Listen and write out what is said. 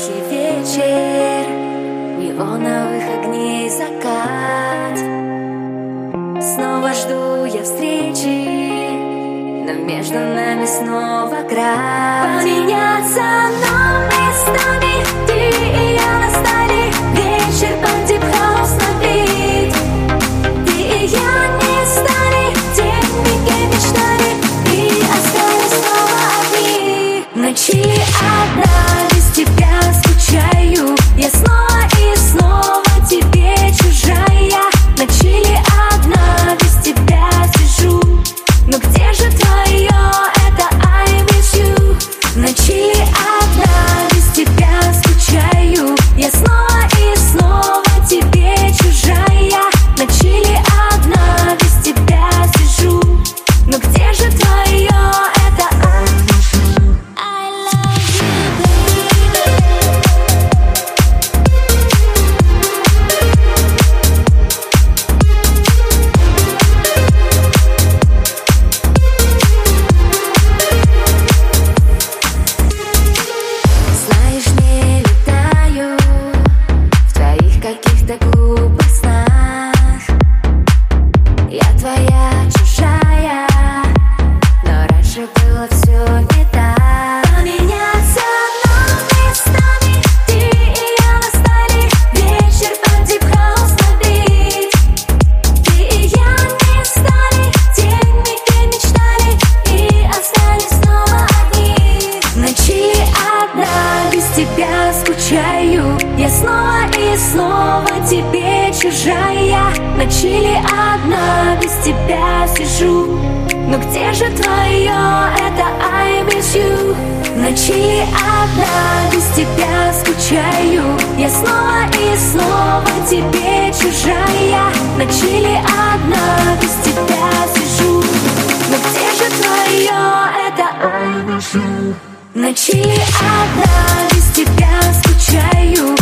Тихий вечер, неоновых огней закат. Снова жду я встречи, но между нами снова град. Поменяться нам местами, ты и я настали. Вечер под дип-хаус на бит. Ты и я не стали теми, кем мечтали, и остались снова одни. Ночи одна, без тебя скучаю. Я снова и снова тебе чужая. Ночи одна, без тебя сижу. Но где же твое это I miss you? Ночи одна, без тебя скучаю. Я снова и снова тебе чужая. Ночи одна, без тебя сижу. Но где же твое это I miss you? I love you, baby. Знаешь, не летаю в твоих каких-то глупых снах. Я твоя чужая, но раньше было все не так. Поменяться нам местами, ты и я настали. Вечер под дип-хаус на бит. Ты и я не стали теми, кем мечтали, и остались снова одни. Ночи одна, без тебя скучаю. Я снова и снова тебе чужая. Ночи одна, без тебя сижу. Но где же твое это I miss you? Ночи одна, без тебя скучаю. Я снова и снова тебе чужая. Ночи одна, без тебя сижу. Но где же твое это I miss you? Ночи одна, без тебя скучаю.